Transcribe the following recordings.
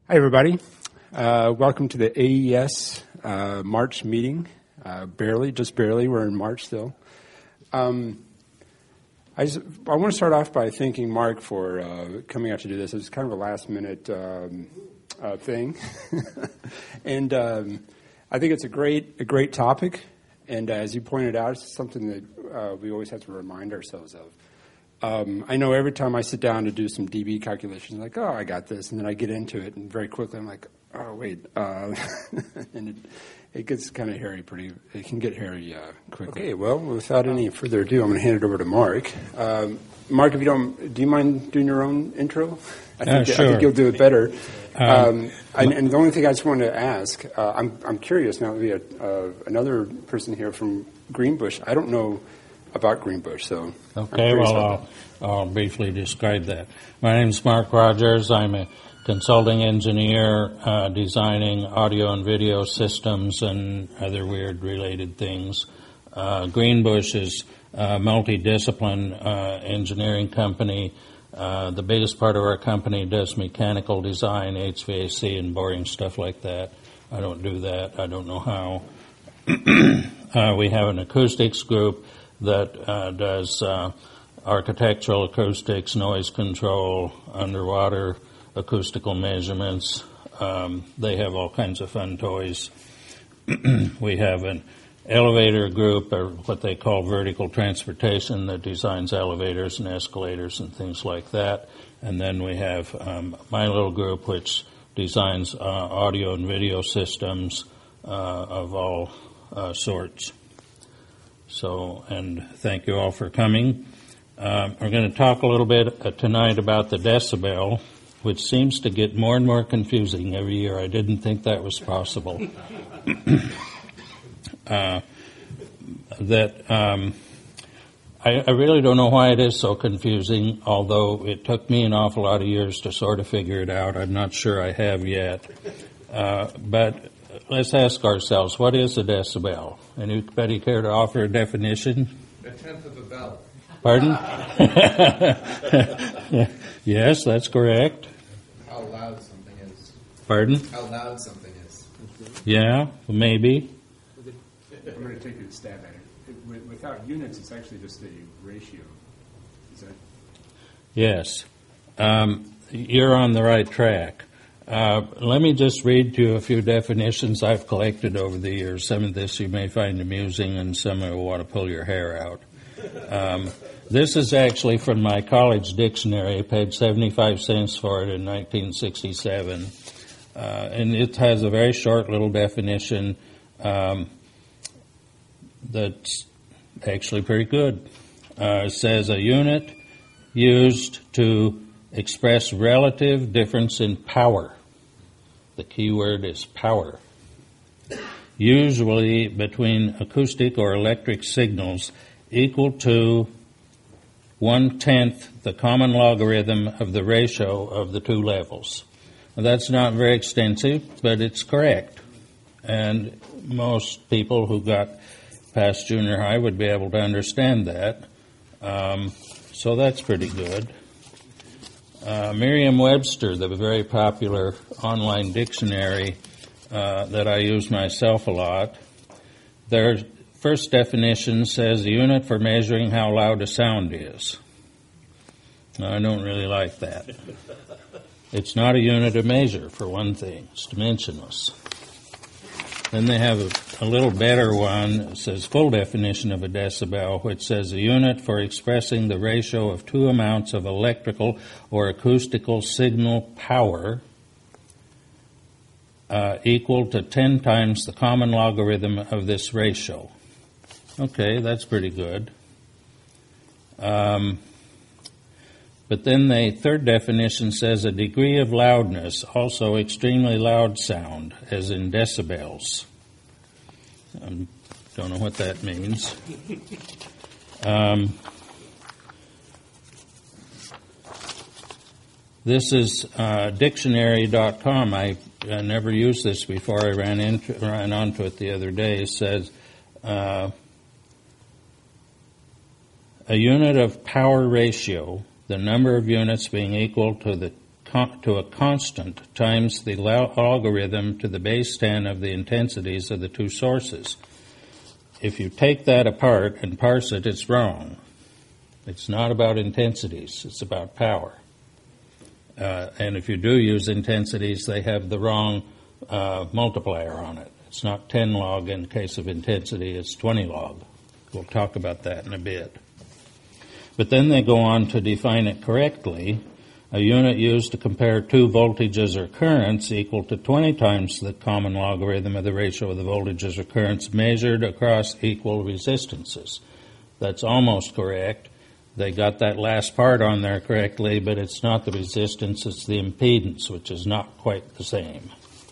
Hi, everybody. Welcome to the AES March meeting. Just barely. We're in March still. I want to start off by thanking Mark for coming out to do this. It was kind of a last-minute thing, and I think it's a great topic. And as you pointed out, it's something that we always have to remind ourselves of. I know every time I sit down to do some dB calculations, I'm like, oh, I got this, and then I get into it, and very quickly I'm like, oh, wait, and it gets kind of hairy it can get hairy quickly. Okay, well, without any further ado, I'm going to hand it over to Mark. Mark, if do you mind doing your own intro? Sure. I think you'll do it better. And the only thing I just wanted to ask, I'm curious now that we have another person here from Greenbush. I don't know about Greenbush, so okay. Well, I'll briefly describe that. My name is Mark Rogers. I'm a consulting engineer designing audio and video systems and other weird related things. Greenbush is a multidiscipline engineering company. The biggest part of our company does mechanical design, HVAC, and boring stuff like that. I don't do that. I don't know how. We have an acoustics group that does architectural acoustics, noise control, underwater acoustical measurements. They have all kinds of fun toys. We have an elevator group, or what they call vertical transportation, that designs elevators and escalators and things like that. And then we have my little group, which designs audio and video systems of all sorts. So, and thank you all for coming. We're going to talk a little bit tonight about the decibel, which seems to get more and more confusing every year. I didn't think that was possible. I really don't know why it is so confusing, although it took me an awful lot of years to sort of figure it out. I'm not sure I have yet. But let's ask ourselves, what is a decibel? Anybody care to offer a definition? A tenth of a bell. Pardon? Yes, that's correct. How loud something is. Pardon? How loud something is. Yeah, maybe. I'm going to take a stab at it. Without units, it's actually just a ratio. Is that? Yes. You're on the right track. Let me just read to you a few definitions I've collected over the years. Some of this you may find amusing, and some will want to pull your hair out. This is actually from my college dictionary. I paid 75 cents for it in 1967. And it has a very short little definition that's actually pretty good. It says a unit used to express relative difference in power. The key word is power. Usually between acoustic or electric signals equal to 1/10 the common logarithm of the ratio of the two levels. Now, that's not very extensive, but it's correct. And most people who got past junior high would be able to understand that. So that's pretty good. Merriam-Webster, the very popular online dictionary that I use myself a lot, their first definition says a unit for measuring how loud a sound is. Now, I don't really like that. It's not a unit of measure, for one thing. It's dimensionless. Then they have a little better one. It says full definition of a decibel, which says a unit for expressing the ratio of two amounts of electrical or acoustical signal power equal to 10 times the common logarithm of this ratio. Okay, that's pretty good. But then the third definition says a degree of loudness, also extremely loud sound, as in decibels. I don't know what that means. This is dictionary.com. I never used this before. I ran onto it the other day. It says a unit of power ratio, the number of units being equal to the to a constant times the logarithm to the base 10 of the intensities of the two sources. If you take that apart and parse it, it's wrong. It's not about intensities, it's about power. And if you do use intensities, they have the wrong multiplier on it. It's not 10 log in case of intensity, it's 20 log. We'll talk about that in a bit. But then they go on to define it correctly. A unit used to compare two voltages or currents equal to 20 times the common logarithm of the ratio of the voltages or currents measured across equal resistances. That's almost correct. They got that last part on there correctly, but it's not the resistance, it's the impedance, which is not quite the same.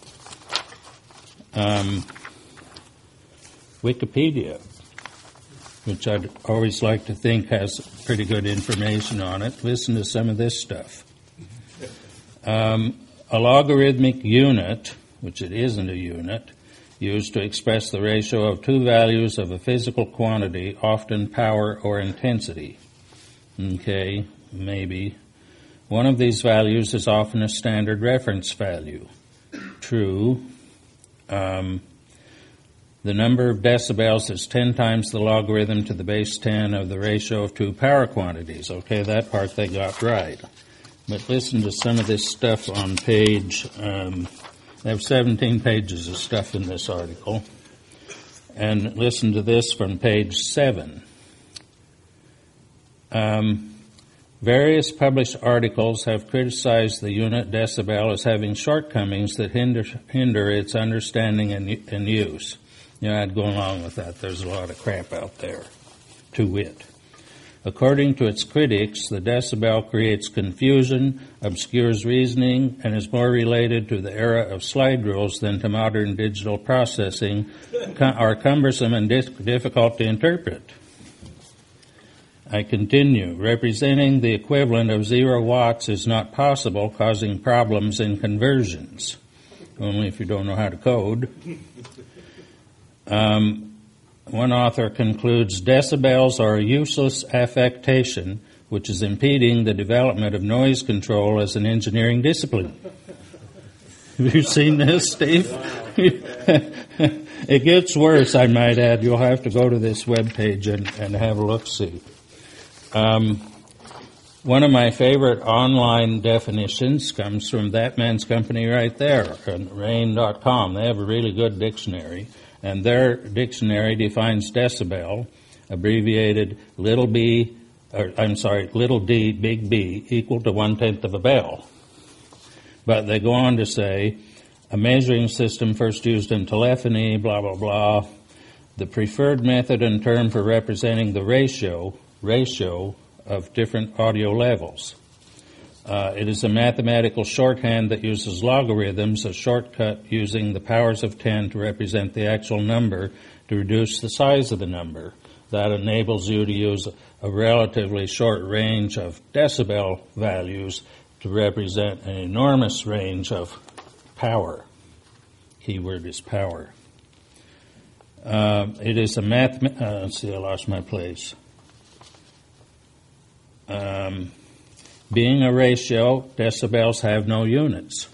Wikipedia, which I'd always like to think has pretty good information on it. Listen to some of this stuff. A logarithmic unit, which it isn't a unit, used to express the ratio of two values of a physical quantity, often power or intensity. Okay, maybe. One of these values is often a standard reference value. True. The number of decibels is 10 times the logarithm to the base 10 of the ratio of two power quantities. Okay, that part they got right. But listen to some of this stuff on page, they have 17 pages of stuff in this article. And listen to this from page 7. Various published articles have criticized the unit decibel as having shortcomings that hinder its understanding and use. You know, I'd go along with that. There's a lot of crap out there, to wit. According to its critics, the decibel creates confusion, obscures reasoning, and is more related to the era of slide rules than to modern digital processing, are cumbersome and difficult to interpret. I continue. Representing the equivalent of 0 watts is not possible, causing problems in conversions. Only if you don't know how to code. One author concludes, decibels are a useless affectation which is impeding the development of noise control as an engineering discipline. Have you seen this, Steve? It gets worse, I might add. You'll have to go to this webpage and have a look-see. One of my favorite online definitions comes from that man's company right there, rain.com. They have a really good dictionary, and their dictionary defines decibel, abbreviated little d, big B, equal to 1/10 of a bell. But they go on to say, a measuring system first used in telephony, blah, blah, blah. The preferred method and term for representing the ratio of different audio levels. It is a mathematical shorthand that uses logarithms, a shortcut using the powers of 10 to represent the actual number to reduce the size of the number. That enables you to use a relatively short range of decibel values to represent an enormous range of power. Keyword is power. It is a let's see, I lost my place. Being a ratio, decibels have no units.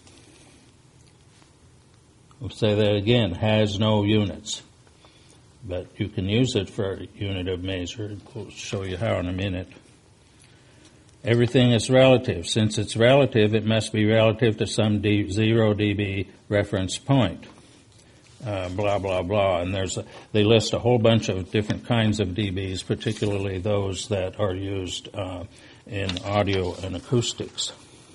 We'll say that again, has no units. But you can use it for a unit of measure. We'll show you how in a minute. Everything is relative. Since it's relative, it must be relative to some 0 dB reference point. Blah, blah, blah. And they list a whole bunch of different kinds of dBs, particularly those that are used in audio and acoustics.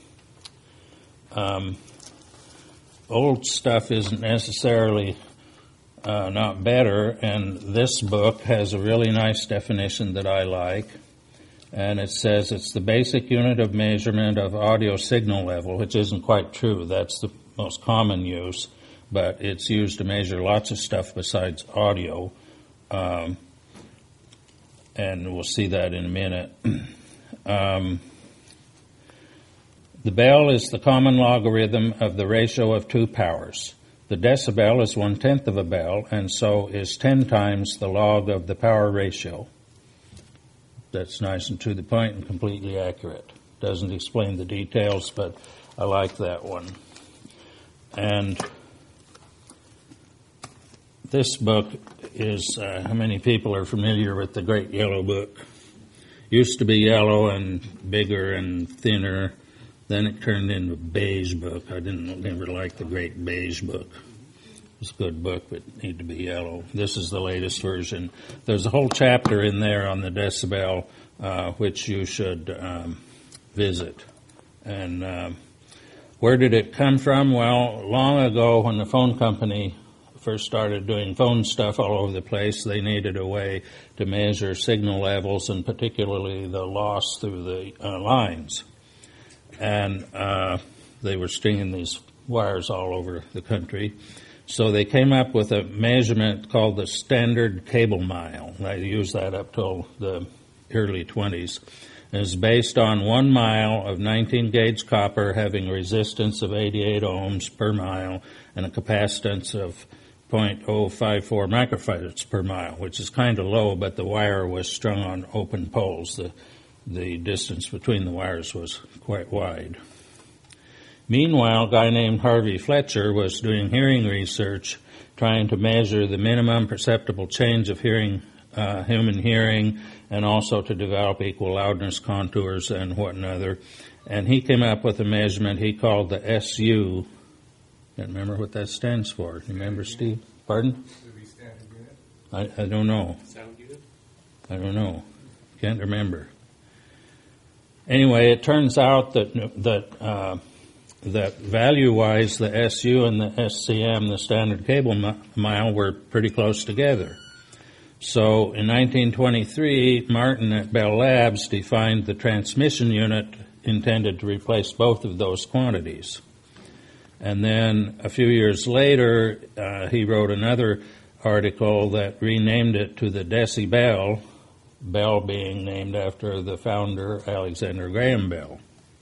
Old stuff isn't necessarily not better, and this book has a really nice definition that I like. And it says it's the basic unit of measurement of audio signal level, which isn't quite true. That's the most common use, but it's used to measure lots of stuff besides audio. And we'll see that in a minute. The bell is the common logarithm of the ratio of two powers. The decibel is 1/10 of a bell, and so is 10 times the log of the power ratio. That's nice and to the point and completely accurate. Doesn't explain the details, but I like that one. And this book is, how many people are familiar with the Great Yellow Book? Used to be yellow and bigger and thinner. Then it turned into a beige book. I never liked the Great Beige Book. It's a good book, but it needed to be yellow. This is the latest version. There's a whole chapter in there on the decibel, which you should visit. And where did it come from? Well, long ago when the phone company first started doing phone stuff all over the place, they needed a way to measure signal levels and particularly the loss through the lines. And they were stringing these wires all over the country. So they came up with a measurement called the standard cable mile. They used that up till the early 20s. Is based on 1 mile of 19-gauge copper having a resistance of 88 ohms per mile and a capacitance of 0.054 microfarads per mile, which is kind of low, but the wire was strung on open poles. The distance between the wires was quite wide. Meanwhile, a guy named Harvey Fletcher was doing hearing research, trying to measure the minimum perceptible change of hearing, human hearing, and also to develop equal loudness contours and whatnot. And he came up with a measurement he called the SU. Can't remember what that stands for. You remember, Steve? Pardon? I don't know. Sound unit? I don't know. Can't remember. Anyway, it turns out that value-wise, the SU and the SCM, the standard cable mile, were pretty close together. So in 1923, Martin at Bell Labs defined the transmission unit intended to replace both of those quantities. And then a few years later, he wrote another article that renamed it to the decibel, Bell being named after the founder, Alexander Graham Bell.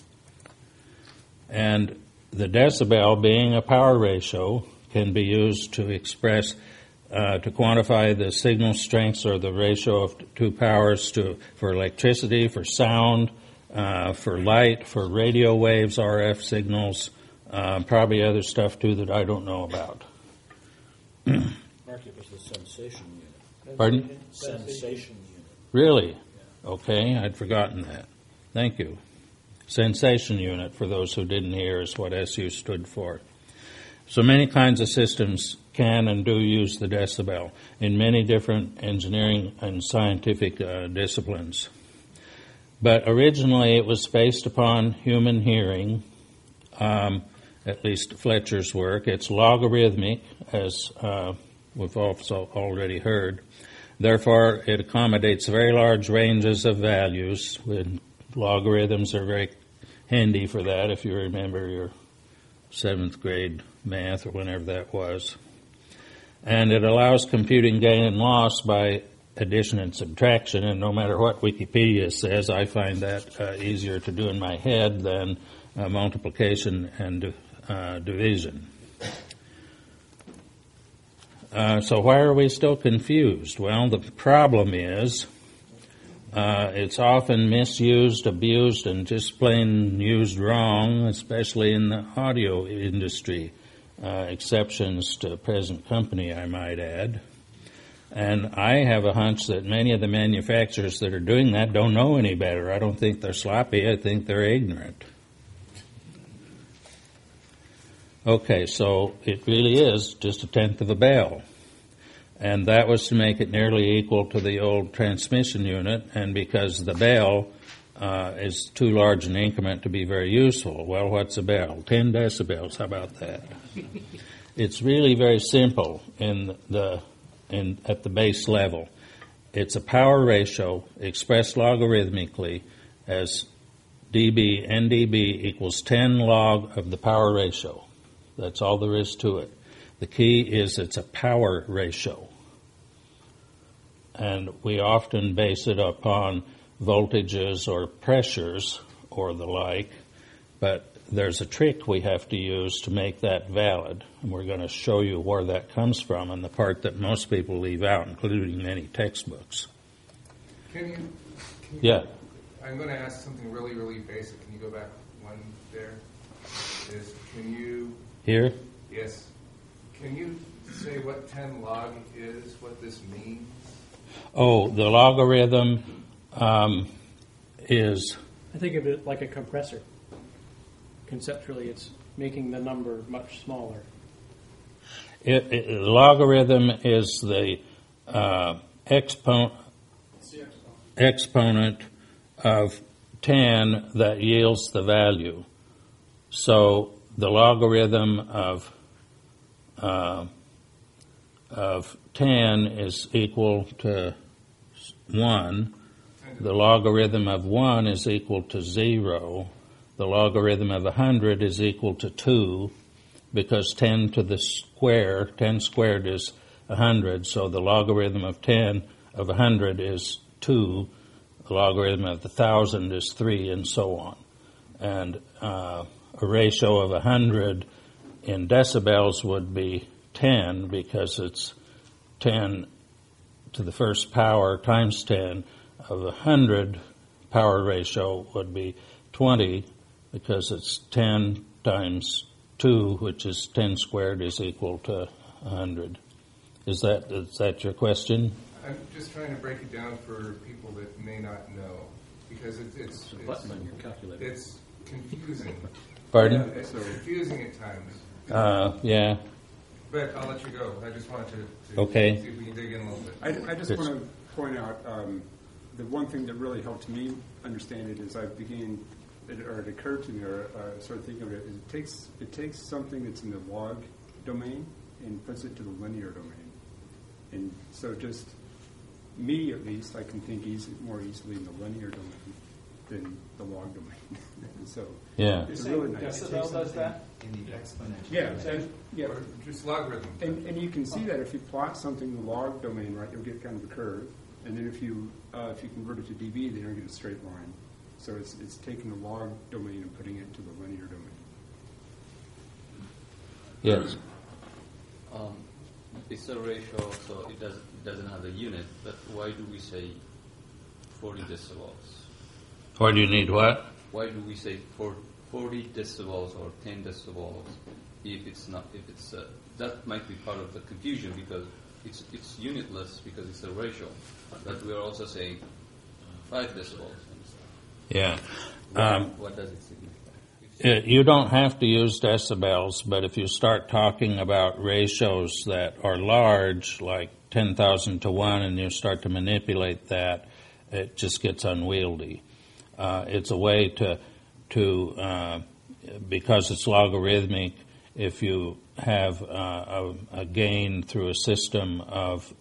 And the decibel, being a power ratio, can be used to express to quantify the signal strengths or the ratio of two powers for electricity, for sound, for light, for radio waves, RF signals, probably other stuff too that I don't know about. Mark, it was the sensation unit. Pardon? Sensation unit. Really? Okay, I'd forgotten that. Thank you. Sensation unit, for those who didn't hear, is what SU stood for. So many kinds of systems can and do use the decibel in many different engineering and scientific disciplines. But originally it was based upon human hearing, at least Fletcher's work. It's logarithmic, as we've also already heard. Therefore, it accommodates very large ranges of values. Logarithms are very handy for that, if you remember your 7th grade math or whenever that was. And it allows computing gain and loss by addition and subtraction, and no matter what Wikipedia says, I find that easier to do in my head than multiplication and division. So why are we still confused? Well, the problem is it's often misused, abused, and just plain used wrong, especially in the audio industry. Exceptions to present company, I might add. And I have a hunch that many of the manufacturers that are doing that don't know any better. I don't think they're sloppy. I think they're ignorant. Okay, so it really is just 1/10 of a bell. And that was to make it nearly equal to the old transmission unit, and because the bell is too large an increment to be very useful. Well, what's a bell? 10 decibels, how about that? It's really very simple at the base level. It's a power ratio expressed logarithmically as dB, NdB equals 10 log of the power ratio. That's all there is to it. The key is it's a power ratio. And we often base it upon voltages or pressures or the like, but there's a trick we have to use to make that valid. And we're going to show you where that comes from and the part that most people leave out, including many textbooks. Can you Yeah. I'm going to ask something really, really basic. Can you go back one there? is, can you, Here? yes, can you say what 10 log is, what this means? Oh, the logarithm is, I think of it like a compressor. Conceptually, it's making the number much smaller. the logarithm is the exponent of 10 that yields the value. So the logarithm of 10 is equal to 1. The logarithm of 1 is equal to 0. The logarithm of 100 is equal to 2, because 10 to the square, 10 squared is 100, so the logarithm of 10 of 100 is 2, the logarithm of 1,000 is 3, and so on. And a ratio of 100 in decibels would be 10, because it's 10 to the first power times 10. Of 100, power ratio would be 20, because it's 10 times 2, which is 10 squared, is equal to 100. Is that your question? I'm just trying to break it down for people that may not know, because it's Button on your calculator. it's confusing. Pardon? It's confusing at times. Yeah. But I'll let you go. I just wanted to Okay. see if we can dig in a little bit. I just want to point out the one thing that really helped me understand it is it occurred to me, or started thinking of it, is it takes something that's in the log domain and puts it to the linear domain. And so just me, at least, I can think more easily in the linear domain than the log domain. So Yeah. it's really nice. Decibel does that? In the exponential. Yeah. Or just logarithm. And you can see that if you plot something in the log domain, right, you'll get kind of a curve. And then if you convert it to dB, then you'll get a straight line. So it's taking the log domain and putting it to the linear domain. Yes. It's a ratio, so it doesn't have a unit. But why do we say 40 decibels? Why do you need what? Why do we say 40 decibels or 10 decibels if it's not? If it's that might be part of the confusion, because it's unitless because it's a ratio. But we are also saying 5 decibels. Yeah. What does it signify? You don't have to use decibels, but if you start talking about ratios that are large, like 10,000 to 1, and you start to manipulate that, it just gets unwieldy. It's a way to because it's logarithmic, if you have a gain through a system of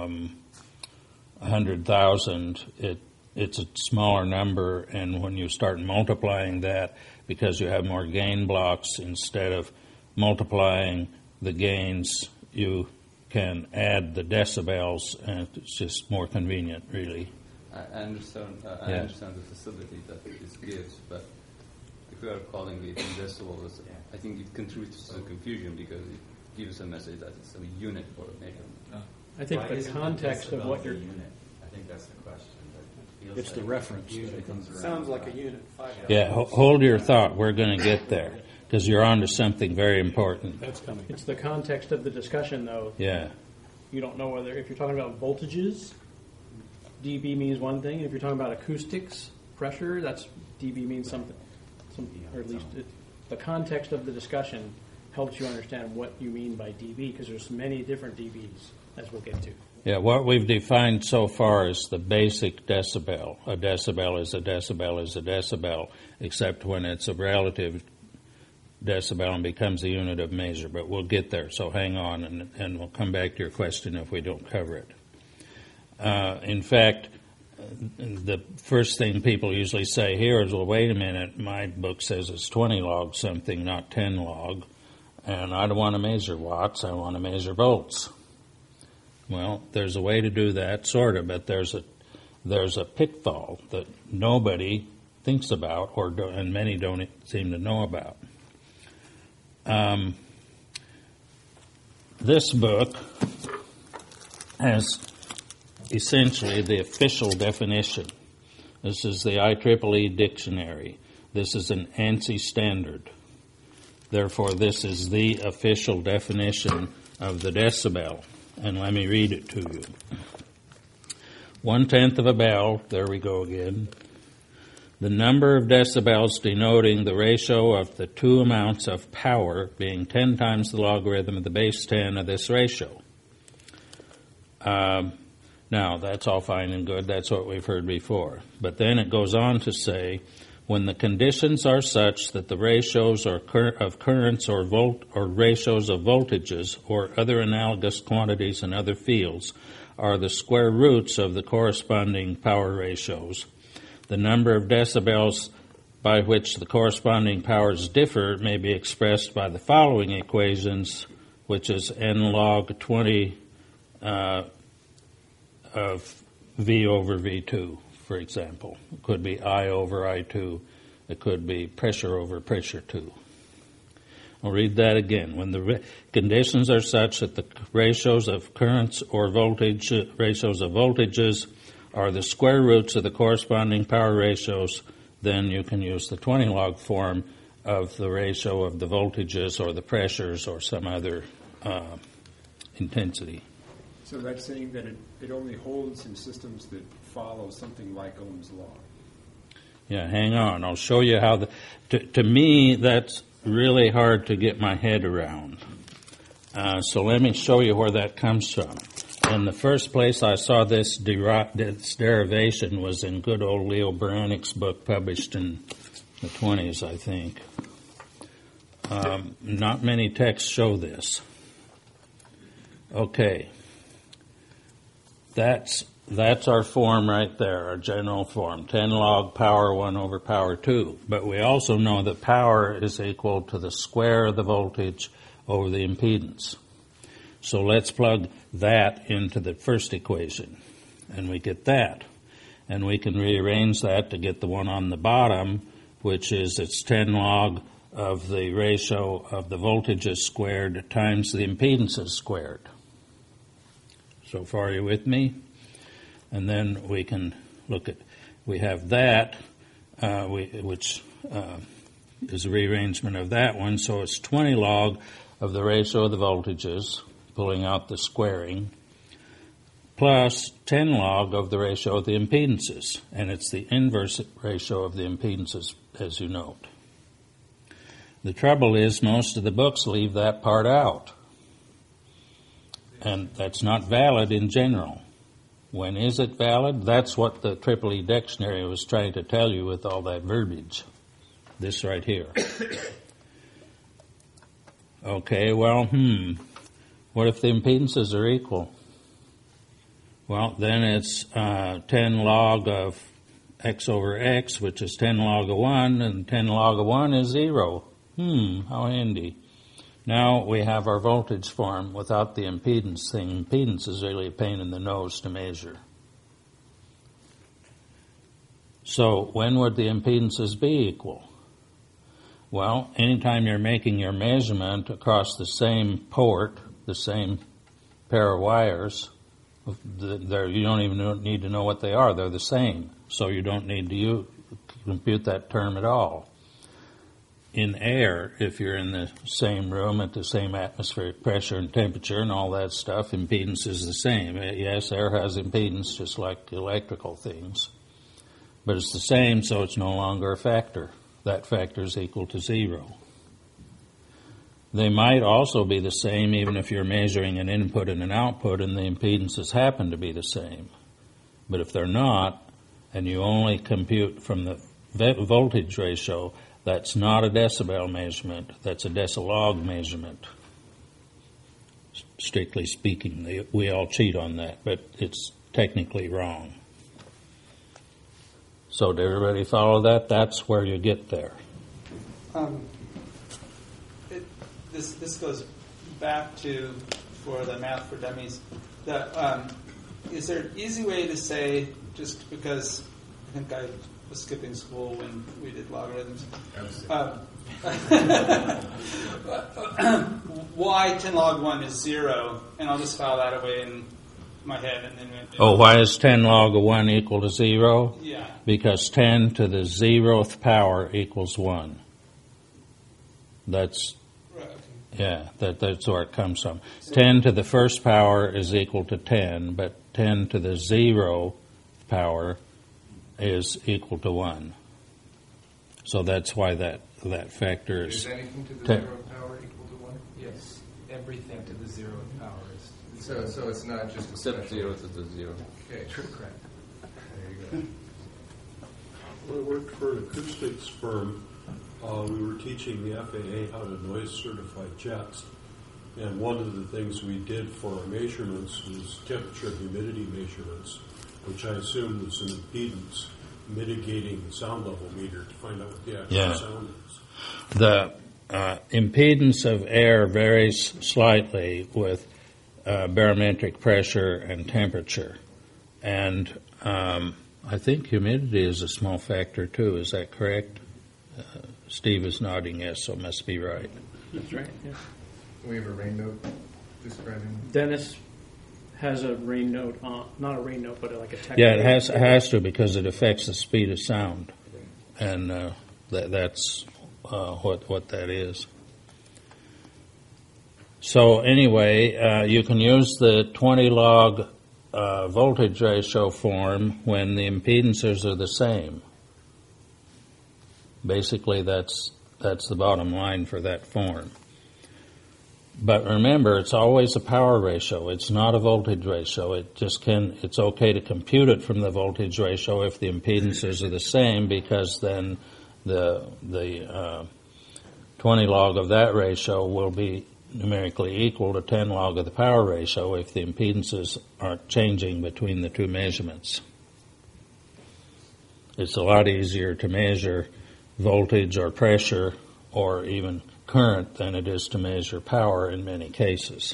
100,000, it's a smaller number, and when you start multiplying that, because you have more gain blocks, instead of multiplying the gains, you can add the decibels, and it's just more convenient, really. I understand. I Yeah. understand the facility that this gives, but if we are calling it in decibels, I think it contributes to the confusion because it gives a message that it's a unit for a measurement. I think Why the isn't context of decibel what the you're... unit? I think that's the question. But it feels It's the like reference confusion that it comes around. Sounds like a unit. 5. Yeah, hold your thought. We're going to get there, because you're on to something very important. That's coming. It's the context of the discussion, though. Yeah. You don't know whether, if you're talking about voltages, dB means one thing. If you're talking about acoustics, pressure, that's dB means something. Or at least the context of the discussion helps you understand what you mean by dB, because there's many different dBs, as we'll get to. Yeah, what we've defined so far is the basic decibel. A decibel is a decibel is a decibel, except when it's a relative decibel and becomes a unit of measure. But we'll get there, so hang on, and we'll come back to your question if we don't cover it. In fact, the first thing people usually say here is, well, wait a minute, my book says it's 20 log something, not 10 log, and I don't want to measure watts, I want to measure volts. Well, there's a way to do that, sort of, but there's a pitfall that nobody thinks about, and many don't seem to know about. This book has essentially the official definition. This is the IEEE dictionary. This is an ANSI standard. Therefore, this is the official definition of the decibel. And let me read it to you. 1/10 of a bell, there we go again. The number of decibels denoting the ratio of the two amounts of power being 10 times the logarithm of the base 10 of this ratio. Now, that's all fine and good. That's what we've heard before. But then it goes on to say, when the conditions are such that the ratios of currents or ratios of voltages or other analogous quantities in other fields are the square roots of the corresponding power ratios, the number of decibels by which the corresponding powers differ may be expressed by the following equations, which is n log 20 of V over V2, for example. It could be I over I2. It could be pressure over pressure 2. I'll read that again. When the conditions are such that the ratios of currents or ratios of voltages are the square roots of the corresponding power ratios, then you can use the 20 log form of the ratio of the voltages or the pressures or some other intensity. So that's saying that it only holds in systems that follow something like Ohm's law. Yeah, hang on. I'll show you how to me, that's really hard to get my head around. So let me show you where that comes from. And the first place I saw this derivation was in good old Leo Beranik's book published in the 20s, I think. Not many texts show this. Okay. That's our form right there, our general form, 10 log power 1 over power 2. But we also know that power is equal to the square of the voltage over the impedance. So let's plug that into the first equation, and we get that. And we can rearrange that to get the one on the bottom, which is it's 10 log of the ratio of the voltages squared times the impedances squared. So far, are you with me? And then we can look at, we have that, which is a rearrangement of that one. So it's 20 log of the ratio of the voltages, pulling out the squaring, plus 10 log of the ratio of the impedances. And it's the inverse ratio of the impedances, as you note. The trouble is most of the books leave that part out. And that's not valid in general. When is it valid? That's what the EEE dictionary was trying to tell you with all that verbiage. This right here. Okay, well, what if the impedances are equal? Well, then it's 10 log of x over x, which is 10 log of 1, and 10 log of 1 is 0. How handy. Now we have our voltage form without the impedance thing. Impedance is really a pain in the nose to measure. So when would the impedances be equal? Well, anytime you're making your measurement across the same port, the same pair of wires, you don't even need to know what they are. They're the same. So you don't need to compute that term at all. In air, if you're in the same room at the same atmospheric pressure and temperature and all that stuff, impedance is the same. Yes, air has impedance just like electrical things. But it's the same, so it's no longer a factor. That factor is equal to 0. They might also be the same even if you're measuring an input and an output and the impedances happen to be the same. But if they're not, and you only compute from the voltage ratio, that's not a decibel measurement. That's a decilog measurement. Strictly speaking, we all cheat on that, but it's technically wrong. So did everybody follow that? That's where you get there. This goes back to, for the Math for Dummies, is there an easy way to say, just because I think I was skipping school when we did logarithms, why 10 log 1 is 0, and I'll just file that away in my head. And then why is 10 log of 1 equal to 0? Yeah. Because 10 to the 0th power equals 1. That's Yeah, that's where it comes from. 10 to the first power is equal to 10, but 10 to the 0 power is equal to 1. So that's why that factor is... Is anything to the 10. 0 power equal to 1? Yes, everything to the 0th power is So it's not just a Except special- 0 to the 0. Okay, correct. there you go. When I worked for an acoustics firm, we were teaching the FAA how to noise certify jets. And one of the things we did for our measurements was temperature and humidity measurements, which I assume was an impedance mitigating sound level meter to find out what the actual sound is. The impedance of air varies slightly with barometric pressure and temperature. And I think humidity is a small factor too. Is that correct? Steve is nodding yes, so must be right. That's right. Yeah. We have a rain note describing. Dennis has a rain note on, not a rain note, but like a text. Yeah, it has to because it affects the speed of sound, and that's what that is. So anyway, you can use the 20 log voltage ratio form when the impedances are the same. Basically, that's the bottom line for that form. But remember, it's always a power ratio. It's not a voltage ratio. It's okay to compute it from the voltage ratio if the impedances are the same, because then the 20 log of that ratio will be numerically equal to 10 log of the power ratio if the impedances aren't changing between the two measurements. It's a lot easier to measure voltage or pressure or even current than it is to measure power in many cases.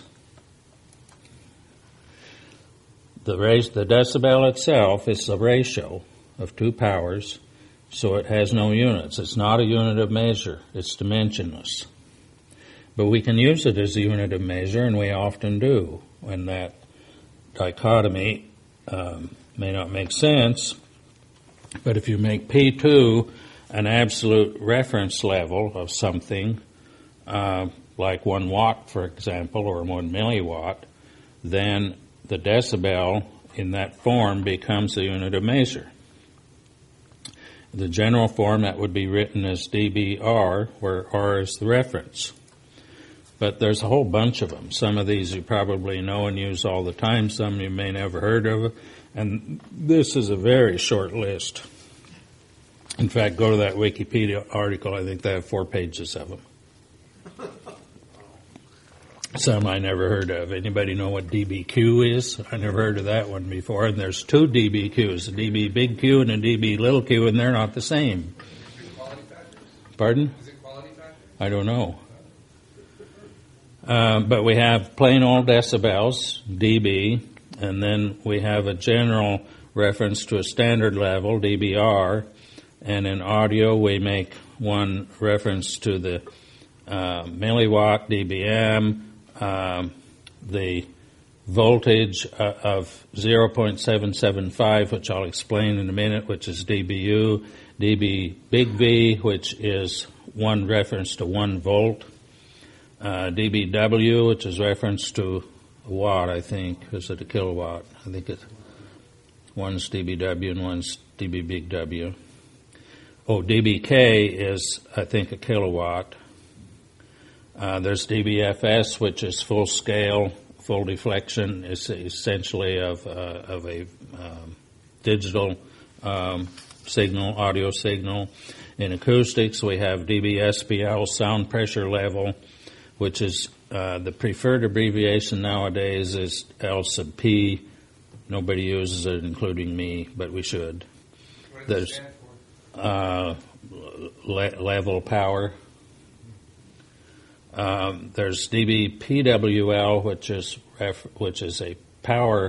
The decibel itself is a ratio of two powers, so it has no units. It's not a unit of measure. It's dimensionless. But we can use it as a unit of measure, and we often do, when that dichotomy may not make sense. But if you make P2 an absolute reference level of something, like 1 watt, for example, or 1 milliwatt, then the decibel in that form becomes a unit of measure. The general form, that would be written as dBr, where R is the reference. But there's a whole bunch of them. Some of these you probably know and use all the time, some you may never heard of, and this is a very short list. In fact, go to that Wikipedia article, I think they have 4 pages of them. Some I never heard of. Anybody know what dBq is? I never heard of that one before. And there's 2 dBqs, a dB big Q and a dB little q, and they're not the same. Is it quality factor? Pardon? Is it quality factor? I don't know. But we have plain old decibels, dB, and then we have a general reference to a standard level, dBr, and in audio we make one reference to the milliwatt, dBm, the voltage of 0.775, which I'll explain in a minute, which is dBu, dB big V, which is one reference to 1 volt, dBW, which is reference to a watt, I think. Is it a kilowatt? I think one's dBW and one's dB big W. Oh, dBk is, I think, a kilowatt. There's dBFS, which is full scale, full deflection. It's essentially of a digital signal, audio signal. In acoustics, we have dBSPL, sound pressure level, which is the preferred abbreviation nowadays is L sub P. Nobody uses it, including me, but we should. What does it stand for? Level power. There's dBPWL, which is a power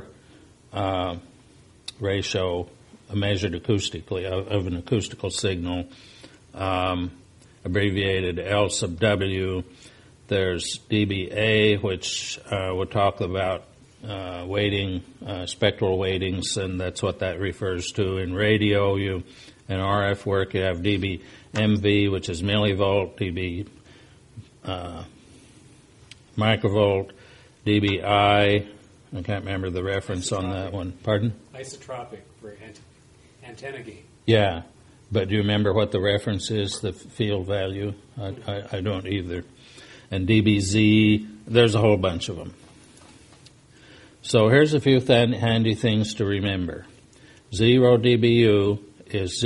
ratio measured acoustically of an acoustical signal, abbreviated L sub W. There's dBA, which we'll talk about weighting, spectral weightings, and that's what that refers to. In radio, in RF work, you have dBMV, which is millivolt, microvolt, dBi. I can't remember the reference on that one. Pardon? Isotropic for antenna gain. Yeah, but do you remember what the reference is, the field value? I don't either. And dBz, there's a whole bunch of them. So here's a few handy things to remember. 0 dBu is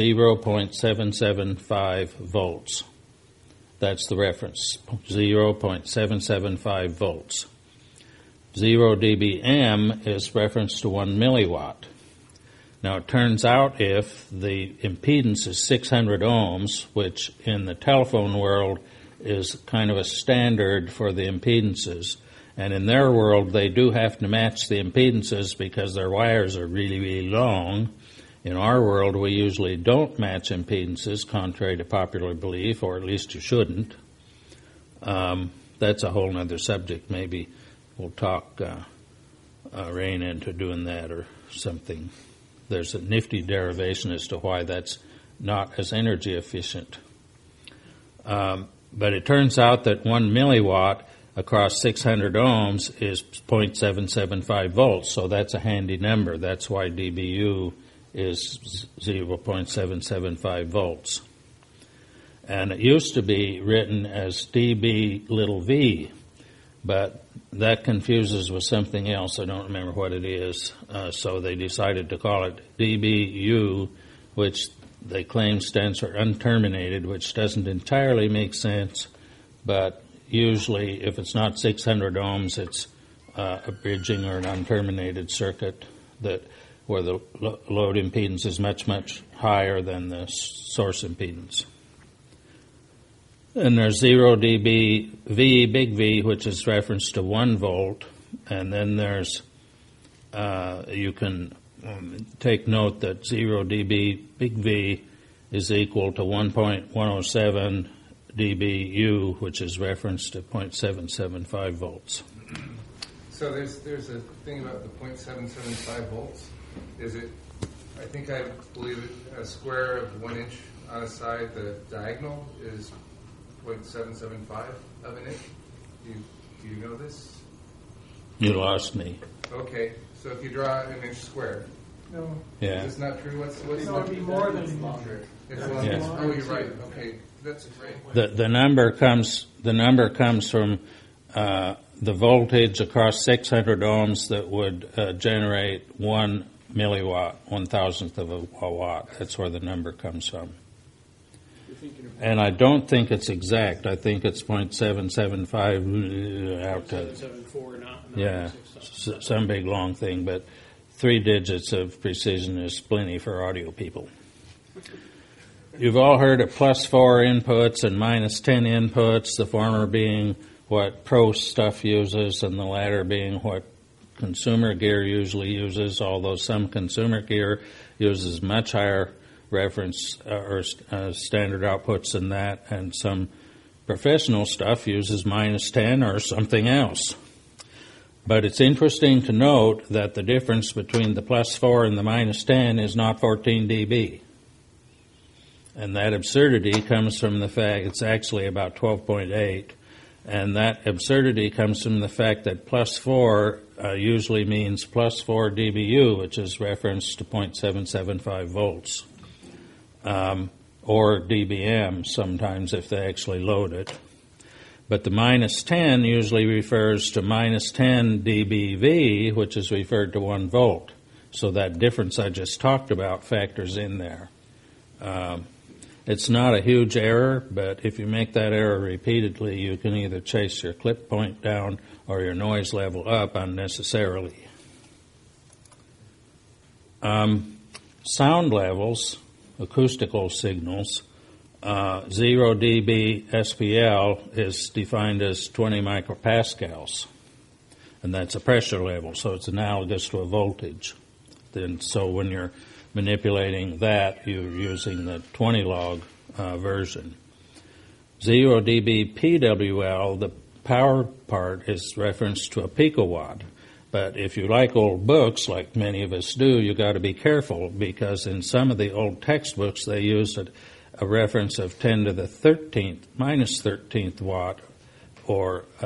0.775 volts. That's the reference, 0.775 volts. 0 dBm is reference to 1 milliwatt. Now it turns out if the impedance is 600 ohms, which in the telephone world is kind of a standard for the impedances, and in their world they do have to match the impedances because their wires are really, really long. In our world we usually don't match impedances, contrary to popular belief, or at least you shouldn't. That's a whole other subject. Maybe we'll talk Rain into doing that or something. There's a nifty derivation as to why that's not as energy efficient. But it turns out that 1 milliwatt across 600 ohms is 0.775 volts, so that's a handy number. That's why dBu is 0.775 volts. And it used to be written as dB little v, but that confuses with something else. I don't remember what it is. So they decided to call it dBu, which they claim stands for unterminated, which doesn't entirely make sense, but usually if it's not 600 ohms, it's a bridging or an unterminated circuit where the load impedance is much, much higher than the source impedance. And there's 0 dB V, big V, which is reference to 1 volt, and then there's, you can take note that 0 dB big V is equal to 1.107 dBu, which is reference to 0.775 volts. So there's a thing about the 0.775 volts. Is it, I think I believe it, a square of 1 inch on a side, the diagonal is 0.775 of an inch? Do you know this? You lost me. Okay, so if you draw an inch square. No. Yeah. Is this not true? What's it would be more than longer. It's longer. Yes. Oh, you're right. Okay, that's great. The number comes from the voltage across 600 ohms that would generate 1 milliwatt, 1,000th of a watt. That's where the number comes from. And I don't think it's exact. I think it's 0.775 out to 774, not yeah, some big long thing. But 3 digits of precision is plenty for audio people. You've all heard of +4 inputs and -10 inputs. The former being what pro stuff uses, and the latter being what consumer gear usually uses. Although some consumer gear uses much higher reference or standard outputs than that, and some professional stuff uses -10 or something else. But it's interesting to note that the difference between the +4 and the -10 is not 14 dB. And that absurdity comes from the fact it's actually about 12.8, and that absurdity comes from the fact that +4 usually means +4 dBu, which is reference to 0.775 volts. Or dBm sometimes if they actually load it. But the -10 usually refers to -10 dBV, which is referred to 1 volt. So that difference I just talked about factors in there. It's not a huge error, but if you make that error repeatedly, you can either chase your clip point down or your noise level up unnecessarily. Sound levels, acoustical signals, 0 dB SPL is defined as 20 micropascals, and that's a pressure level, so it's analogous to a voltage. Then, so when you're manipulating that, you're using the 20 log version. 0 dB PWL, the power part, is referenced to a picowatt. But if you like old books, like many of us do, you got to be careful, because in some of the old textbooks they used a reference of 10 to the 13th, -13th watt, or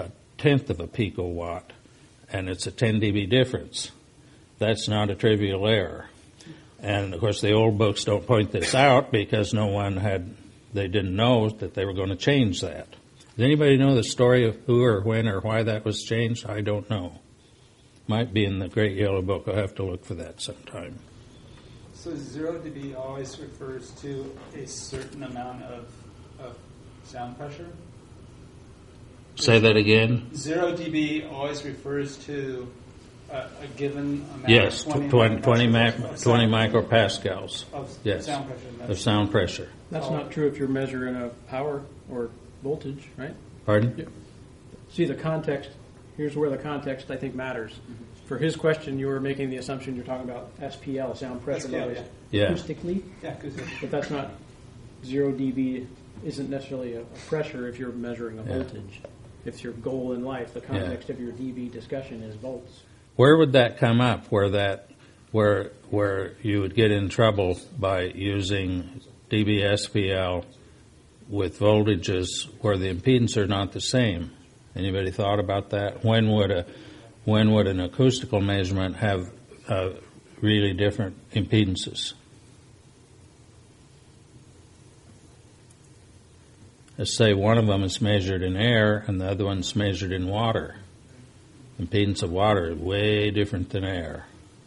1/10 of a picowatt, and it's a 10 dB difference. That's not a trivial error. And of course, the old books don't point this out because they didn't know that they were going to change that. Does anybody know the story of who or when or why that was changed? I don't know. Might be in the Great Yellow Book. I'll have to look for that sometime. So 0 dB always refers to a certain amount of sound pressure? Say that again? 0 dB always refers to a given amount. Yes, of 20 micropascals micropascals. of Yes, sound pressure. of sound pressure. That's not true if you're measuring a power or voltage, right? Pardon? See, the context, here's where the context, I think, matters. For his question, you were making the assumption you're talking about SPL, sound pressure SPL, levels, yeah. acoustically, Yeah, acoustic. but that's not, 0 dB isn't necessarily a pressure if you're measuring a Yeah. voltage. If your goal in life, the context of your dB discussion is volts. Where would that come up? Where you would get in trouble by using dB/SPL with voltages where the impedance are not the same? Anybody thought about that? When would an acoustical measurement have really different impedances? Let's say one of them is measured in air and the other one's measured in water. Impedance of water is way different than air.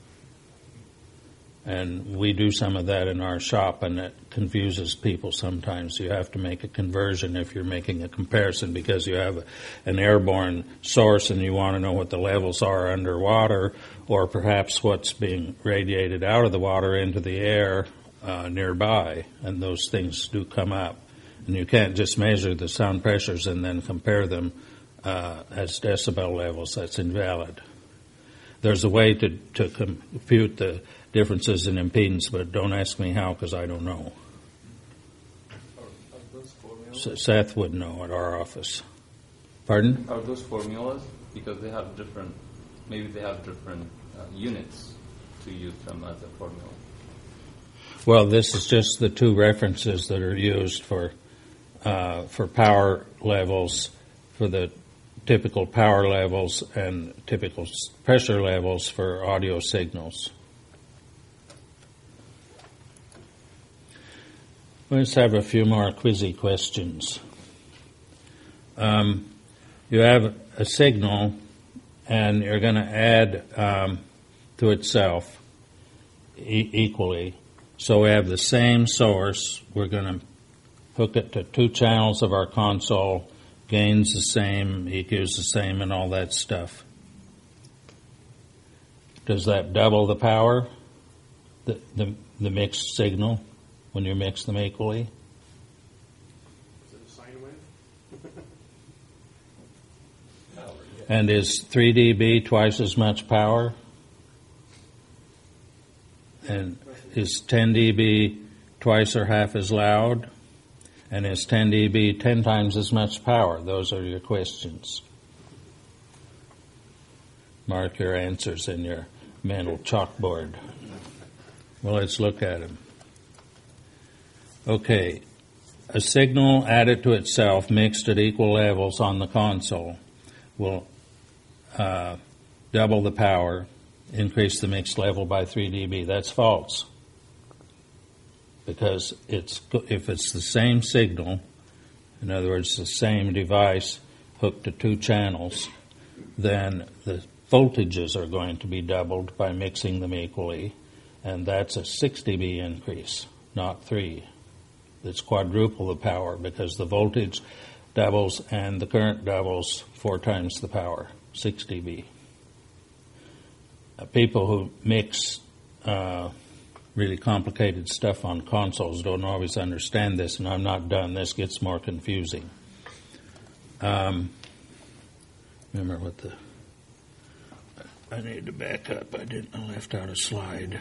And we do some of that in our shop, and it confuses people sometimes. You have to make a conversion if you're making a comparison because you have an airborne source and you want to know what the levels are underwater, or perhaps what's being radiated out of the water into the air nearby, and those things do come up. And you can't just measure the sound pressures and then compare them as decibel levels. That's invalid. There's a way to compute the differences in impedance, but don't ask me how because I don't know. Seth would know at our office. Pardon? Are those formulas? Because they have different, maybe they have different units to use them as a formula. Well, this is just the two references that are used for power levels, for the typical power levels and typical pressure levels for audio signals. Let's have a few more quizzy questions. You have a signal and you're going to add to itself equally. So we have the same source. We're going to hook it to two channels of our console. Gain's the same, EQ's the same, and all that stuff. Does that double the power, the mixed signal, when you mix them equally? Is it a sine wave? And is 3 dB twice as much power? And is 10 dB twice or half as loud? And is 10 dB 10 times as much power? Those are your questions. Mark your answers in your mental chalkboard. Well, let's look at them. Okay, a signal added to itself mixed at equal levels on the console will double the power, increase the mixed level by 3 dB. That's false. Because if it's the same signal, in other words, the same device hooked to two channels, then the voltages are going to be doubled by mixing them equally, and that's a 6 dB increase, not 3. It's quadruple the power because the voltage doubles and the current doubles 4 times the power, 6 dB. People who mix really complicated stuff on consoles don't always understand this, and I'm not done. This gets more confusing. Remember what I need to back up. I left out a slide.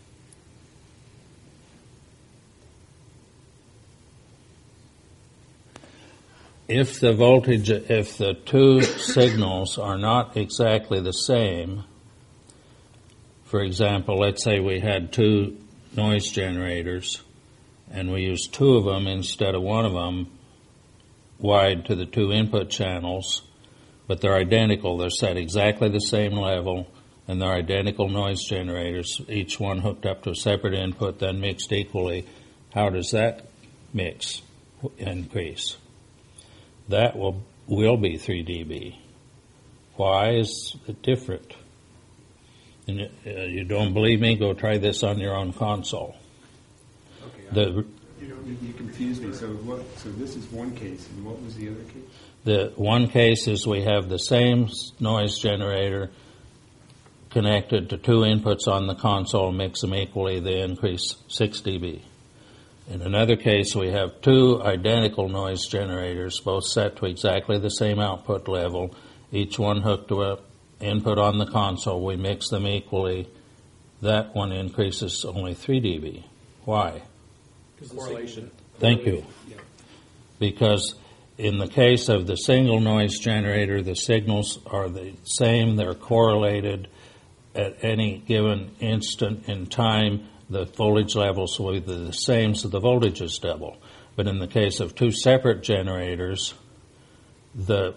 If the two signals are not exactly the same, for example, let's say we had two noise generators and we used two of them instead of one of them wide to the two input channels, but they're identical. They're set exactly the same level, and they're identical noise generators, each one hooked up to a separate input, then mixed equally. How does that mix increase? That will be 3 dB. Why is it different? And you don't believe me? Go try this on your own console. Okay, you confused me. So this is one case, and what was the other case? The one case is we have the same noise generator connected to 2 inputs on the console, mix them equally, they increase 6 dB. In another case, we have 2 identical noise generators, both set to exactly the same output level, each one hooked to an input on the console. We mix them equally. That one increases only 3 dB. Why? Correlation. Thank you. Because in the case of the single noise generator, the signals are the same. They're correlated at any given instant in time. The voltage levels will be the same, so the voltage is double. But in the case of 2 separate generators, their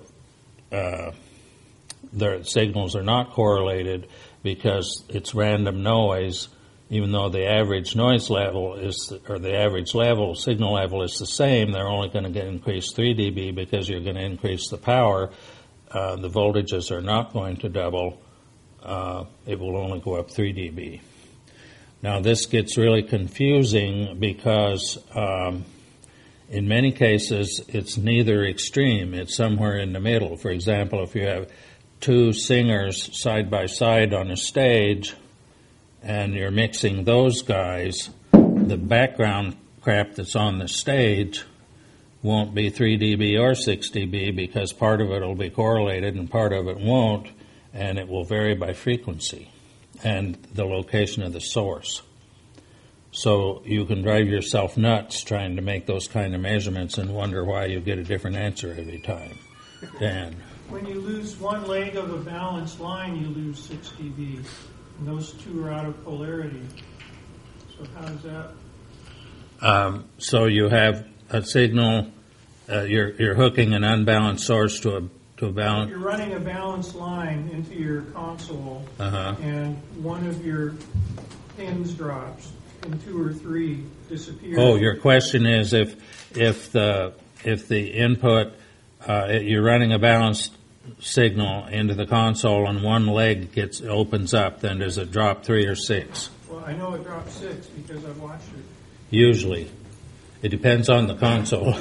signals are not correlated because it's random noise, even though the average noise level the average level, signal level is the same. They're only going to get increased 3 dB because you're going to increase the power. The voltages are not going to double. It will only go up 3 dB. Now, this gets really confusing because in many cases it's neither extreme. It's somewhere in the middle. For example, if you have 2 singers side by side on a stage and you're mixing those guys, the background crap that's on the stage won't be 3 dB or 6 dB because part of it will be correlated and part of it won't, and it will vary by frequency and the location of the source. So you can drive yourself nuts trying to make those kind of measurements and wonder why you get a different answer every time. Dan? When you lose one leg of a balanced line, you lose 6 dB. And those 2 are out of polarity. So how does that? So you have a signal, you're hooking an unbalanced source to a balance. You're running a balanced line into your console, and one of your pins drops, and 2 or 3 disappear. Oh, your question is if the input you're running a balanced signal into the console and one leg opens up, then does it drop 3 or 6? Well, I know it drops 6 because I've watched it. Usually, it depends on the console.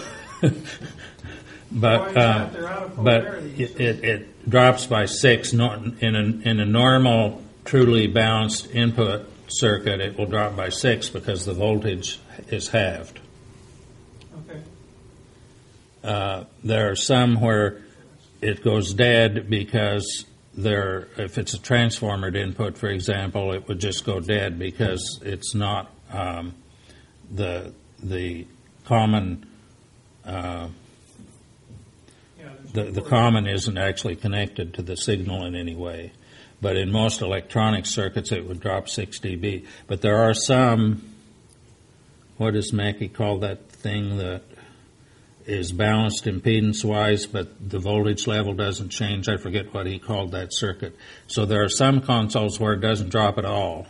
But it drops by 6. In a normal, truly balanced input circuit, it will drop by 6 because the voltage is halved. Okay. There are some where it goes dead because if it's a transformer input, for example, it would just go dead because it's not the common. The common isn't actually connected to the signal in any way. But in most electronic circuits, it would drop 6 dB. But there are some, what does Mackey call that thing that is balanced impedance-wise, but the voltage level doesn't change? I forget what he called that circuit. So there are some consoles where it doesn't drop at all,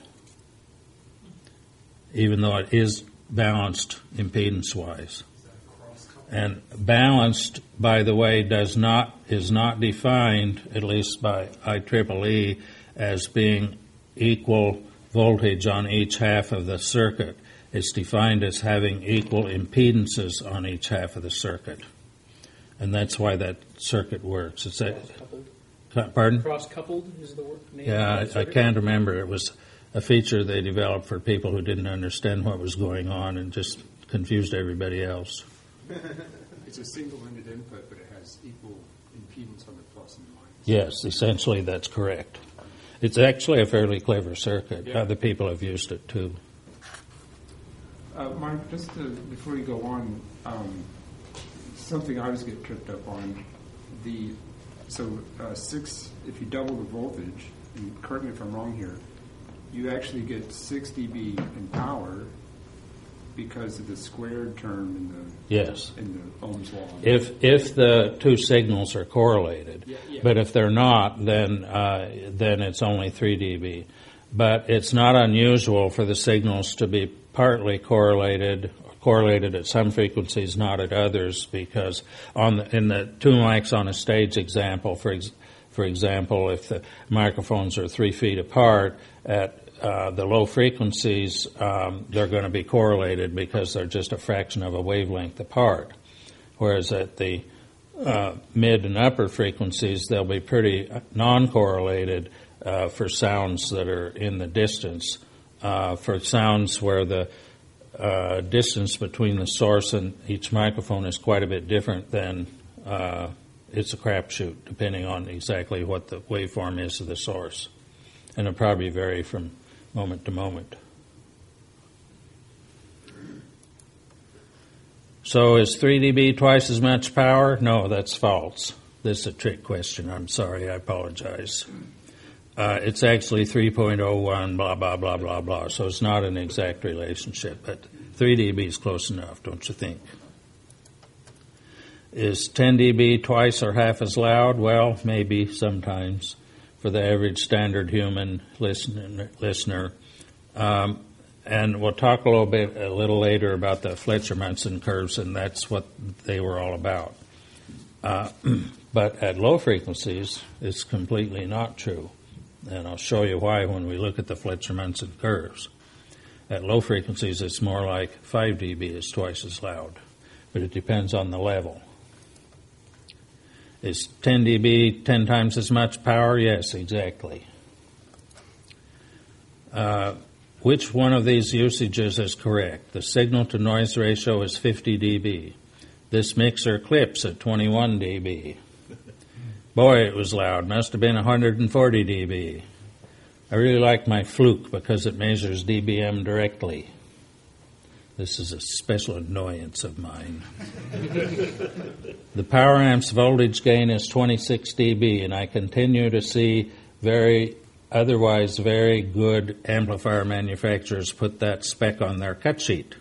even though it is balanced impedance-wise. And balanced, by the way, is not defined, at least by IEEE, as being equal voltage on each half of the circuit. It's defined as having equal impedances on each half of the circuit. And that's why that circuit works. It's pardon? Cross-coupled is the name. Yeah, I can't remember. It was a feature they developed for people who didn't understand what was going on and just confused everybody else. It's a single-ended input, but it has equal impedance on the plus and minus. Yes, essentially that's correct. It's actually a fairly clever circuit. Yeah. Other people have used it too. Mark, before you go on, something I always get tripped up on. 6, if you double the voltage, and correct me if I'm wrong here, you actually get 6 dB in power, because of the squared term Yes. in the Ohm's law. If the two signals are correlated, but if they're not, then it's only 3 dB. But it's not unusual for the signals to be partly correlated at some frequencies, not at others, because in the two mics on a stage example, for example, if the microphones are 3 feet apart at the low frequencies, they're going to be correlated because they're just a fraction of a wavelength apart. Whereas at the mid and upper frequencies, they'll be pretty non-correlated for sounds that are in the distance. For sounds where the distance between the source and each microphone is quite a bit different, then it's a crapshoot, depending on exactly what the waveform is of the source. And it'll probably vary from moment to moment. So is 3 dB twice as much power? No, that's false. This is a trick question. I'm sorry, I apologize. It's actually 3.01, blah, blah, blah, blah, blah. So it's not an exact relationship, but 3 dB is close enough, don't you think? Is 10 dB twice or half as loud? Well, maybe sometimes for the average standard human listener. And we'll talk a little later about the Fletcher-Munson curves, and that's what they were all about. But at low frequencies, it's completely not true. And I'll show you why when we look at the Fletcher-Munson curves. At low frequencies, it's more like 5 dB is twice as loud, but it depends on the level. Is 10 dB 10 times as much power? Yes, exactly. Which one of these usages is correct? The signal-to-noise ratio is 50 dB. This mixer clips at 21 dB. Boy, it was loud. Must have been 140 dB. I really like my Fluke because it measures dBm directly. This is a special annoyance of mine. The power amp's voltage gain is 26 dB, and I continue to see otherwise very good amplifier manufacturers put that spec on their cut sheet.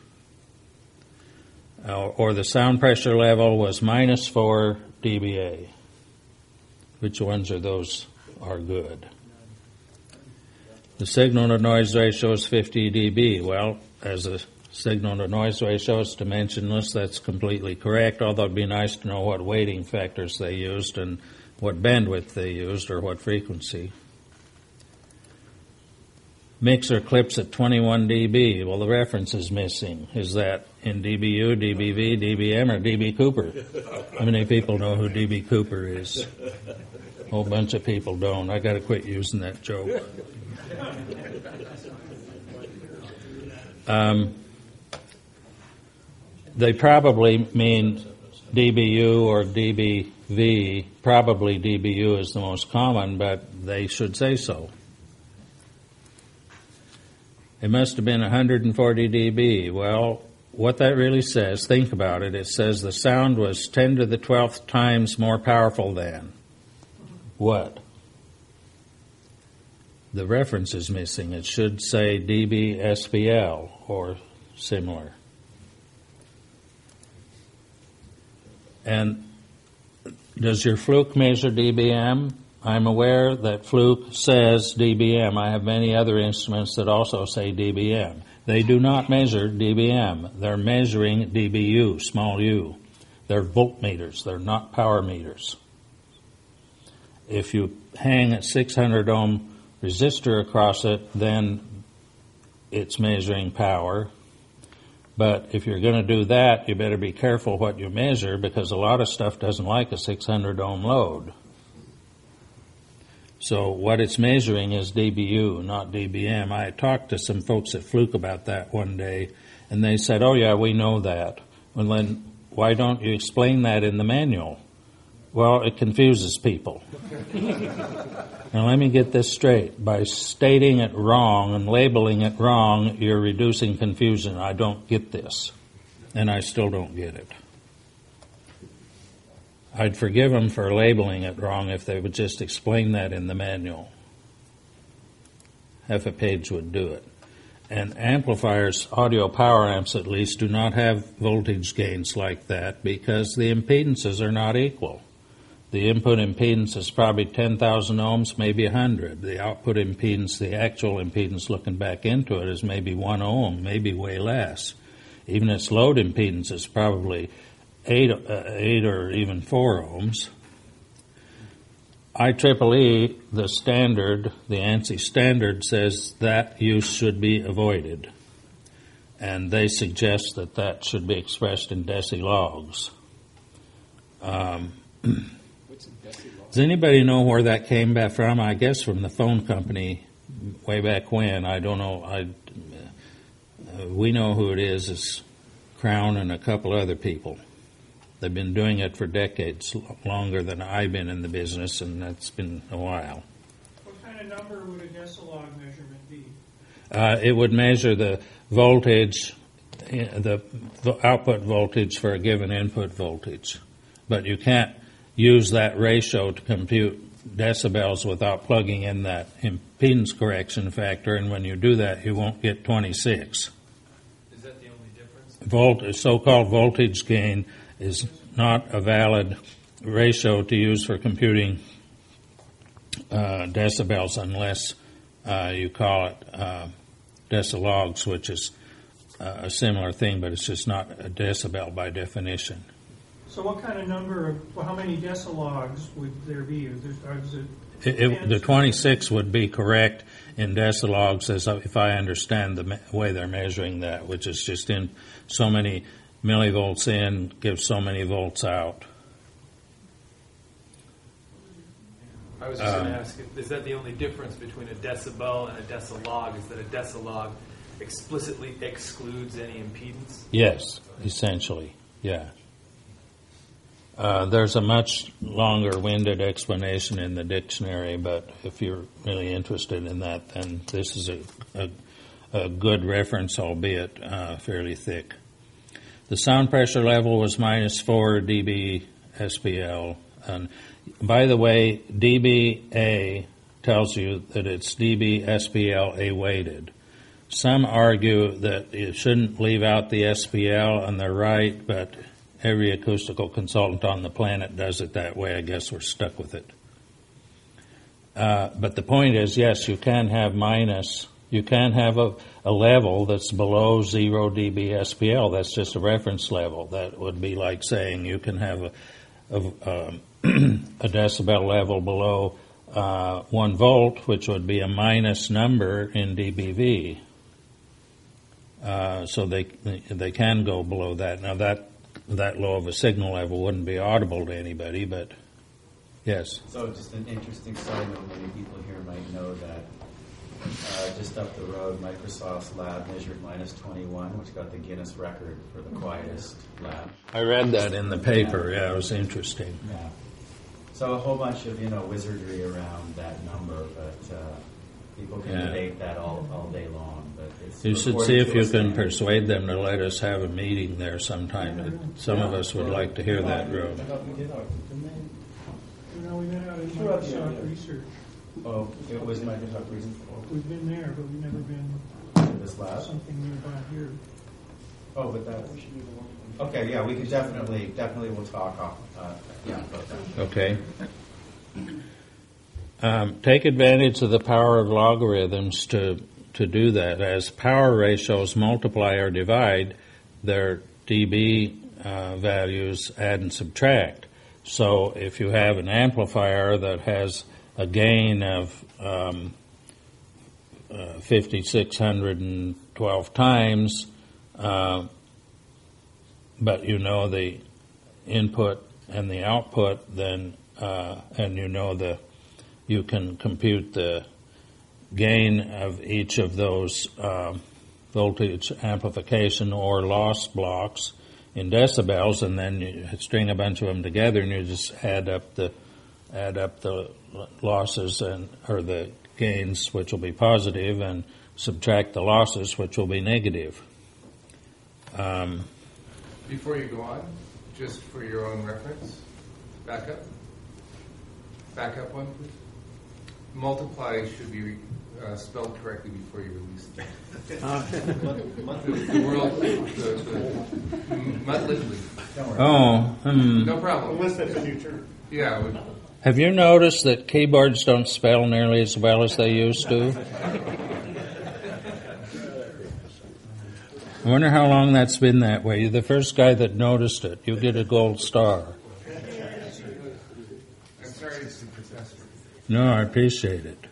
Or the sound pressure level was minus 4 dBA. Which ones of those are good? The signal-to-noise ratio is 50 dB. Well, as a signal-to-noise ratio is dimensionless, that's completely correct, although it'd be nice to know what weighting factors they used and what bandwidth they used or what frequency. Mixer clips at 21 dB. Well, the reference is missing. Is that in dBu, dBV, dBm, or dB Cooper? How many people know who dB Cooper is? A whole bunch of people don't. I got to quit using that joke. They probably mean dBu or dBV. Probably dBu is the most common, but they should say so. It must have been 140 dB. Well, what that really says, think about it, it says the sound was 10 to the 12th times more powerful than. What? The reference is missing. It should say dB-SPL or similar. And does your Fluke measure dBm? I'm aware that Fluke says dBm. I have many other instruments that also say dBm. They do not measure dBm. They're measuring dBu, small u. They're voltmeters. They're not power meters. If you hang a 600 ohm resistor across it, then it's measuring power. But if you're going to do that, you better be careful what you measure, because a lot of stuff doesn't like a 600 ohm load. So what it's measuring is dBu, not dBm. I talked to some folks at Fluke about that one day, and they said, oh yeah, we know that. Well then, why don't you explain that in the manual? Well, it confuses people. Now let me get this straight. By stating it wrong and labeling it wrong, you're reducing confusion. I don't get this. And I still don't get it. I'd forgive them for labeling it wrong if they would just explain that in the manual. Half a page would do it. And amplifiers, audio power amps at least, do not have voltage gains like that because the impedances are not equal. The input impedance is probably 10,000 ohms, maybe 100. The output impedance, the actual impedance looking back into it, is maybe 1 ohm, maybe way less. Even its load impedance is probably 8 or even 4 ohms. IEEE, the standard, the ANSI standard, says that use should be avoided. And they suggest that that should be expressed in decilogs. Does anybody know where that came back from? I guess from the phone company way back when. I don't know. We know who it is. It's Crown and a couple other people. They've been doing it for decades, longer than I've been in the business, and that's been a while. What kind of number would a decilog measurement be? It would measure the voltage, the output voltage for a given input voltage. But you can't use that ratio to compute decibels without plugging in that impedance correction factor, and when you do that, you won't get 26. Is that the only difference? So-called voltage gain is not a valid ratio to use for computing decibels unless you call it decilogs, which is a similar thing, but it's just not a decibel by definition. So what kind of number well, how many decilogs would there be? The 26 would be correct in decilogs, as if I understand the way they're measuring that, which is just in so many millivolts in, gives so many volts out. I was just going to ask, is that the only difference between a decibel and a decilog? Is that a decilog explicitly excludes any impedance? Yes, essentially, yeah. There's a much longer-winded explanation in the dictionary, but if you're really interested in that, then this is a good reference, albeit fairly thick. The sound pressure level was minus 4 dB SPL. And by the way, dBA tells you that it's dB SPL A-weighted. Some argue that you shouldn't leave out the SPL, and they're right, but every acoustical consultant on the planet does it that way. I guess we're stuck with it. But the point is, yes, you can have a level that's below 0 dB SPL. That's just a reference level. That would be like saying you can have a decibel level below 1 volt, which would be a minus number in dBV. So they can go below that. Now that low of a signal level wouldn't be audible to anybody, but yes. So just an interesting side note, many people here might know that just up the road, Microsoft's lab measured minus 21, which got the Guinness record for the quietest lab. I read that in the paper. Yeah, it was interesting. Yeah. So a whole bunch of wizardry around that number, but people can debate that all day long. But it's you should see if you can persuade them to let us have a meeting there sometime. Some of us would like to hear that room. We met out in Microsoft Research. Oh, it was Microsoft Research. We've been there, but we've never been to this lab. Something nearby here. Oh, but that. Okay, yeah, we could definitely we'll talk off. About that. Okay. Take advantage of the power of logarithms to do that. As power ratios multiply or divide, their dB values add and subtract. So if you have an amplifier that has a gain of 5,612 times, but you know the input and the output, then and you can compute the gain of each of those voltage amplification or loss blocks in decibels, and then you string a bunch of them together, and you just add up the losses or the gains, which will be positive, and subtract the losses, which will be negative. Before you go on, just for your own reference, back up one, please. multiply should be spelled correctly before you release it. The Mudlitly. Oh, No problem. Unless that's a new term. Yeah. Have you noticed that keyboards don't spell nearly as well as they used to? I wonder how long that's been that way. You're the first guy that noticed it. You get a gold star. I'm sorry, it's the professor. No, I appreciate it.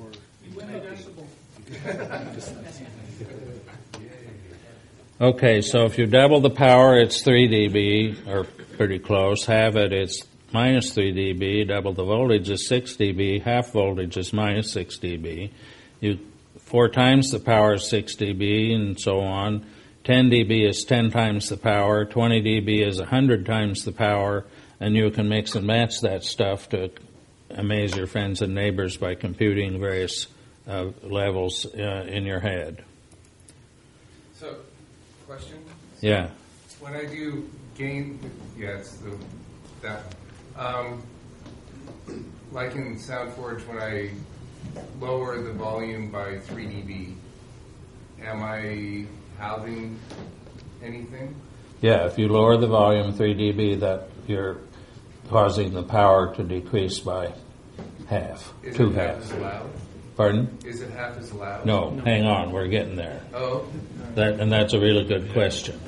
Okay, so if you double the power, it's 3 dB, or pretty close. Halve it, it's minus 3 dB. Double the voltage is 6 dB. Half voltage is minus 6 dB. 4 times the power is 6 dB, and so on. 10 dB is 10 times the power. 20 dB is 100 times the power. And you can mix and match that stuff to amaze your friends and neighbors by computing various levels in your head. So, question? Yeah. When I do gain, it's that one. Like in SoundForge, when I lower the volume by 3 dB, am I halving anything? Yeah, if you lower the volume 3 dB, that you're causing the power to decrease by half, Is two it half halves. as loud? Pardon? Is it half as loud? No, hang on, we're getting there. Oh. And that's a really good question.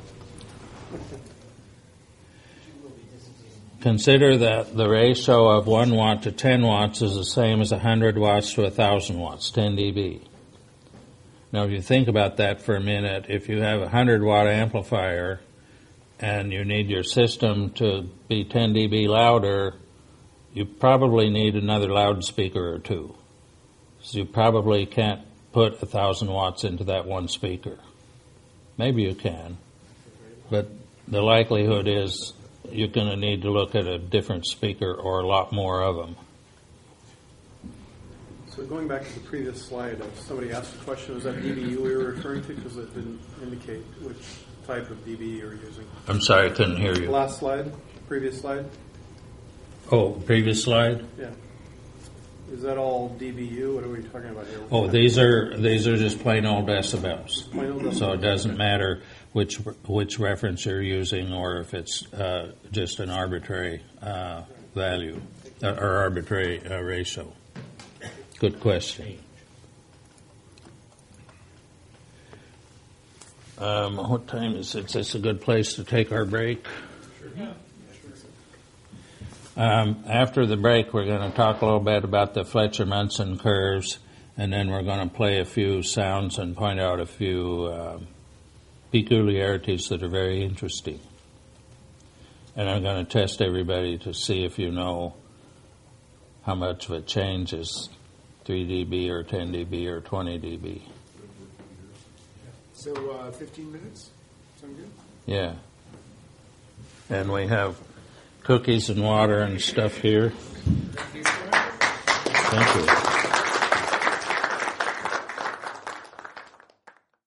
Consider that the ratio of 1 watt to 10 watts is the same as 100 watts to 1,000 watts, 10 dB. Now, if you think about that for a minute, if you have a 100-watt amplifier and you need your system to be 10 dB louder, you probably need another loudspeaker or two. So you probably can't put 1,000 watts into that one speaker. Maybe you can, but the likelihood is you're going to need to look at a different speaker or a lot more of them. So going back to the previous slide, somebody asked a question, was that dBU we were referring to? Because it didn't indicate which type of dB you were using. I'm sorry, I couldn't hear you. Last slide, previous slide. Oh, previous slide? Yeah. Is that all dBU? What are we talking about here? Oh, these are just plain old decibels. Plain old decibels. So it doesn't matter which reference you're using or if it's just an arbitrary value or arbitrary ratio. Good question. What time is it? Is this a good place to take our break? After the break, we're going to talk a little bit about the Fletcher-Munson curves, and then we're going to play a few sounds and point out a few peculiarities that are very interesting. And I'm going to test everybody to see if you know how much of a change is 3 dB or 10 dB or 20 dB. So 15 minutes? Sound good? Yeah. And we have cookies and water and stuff here. Thank you.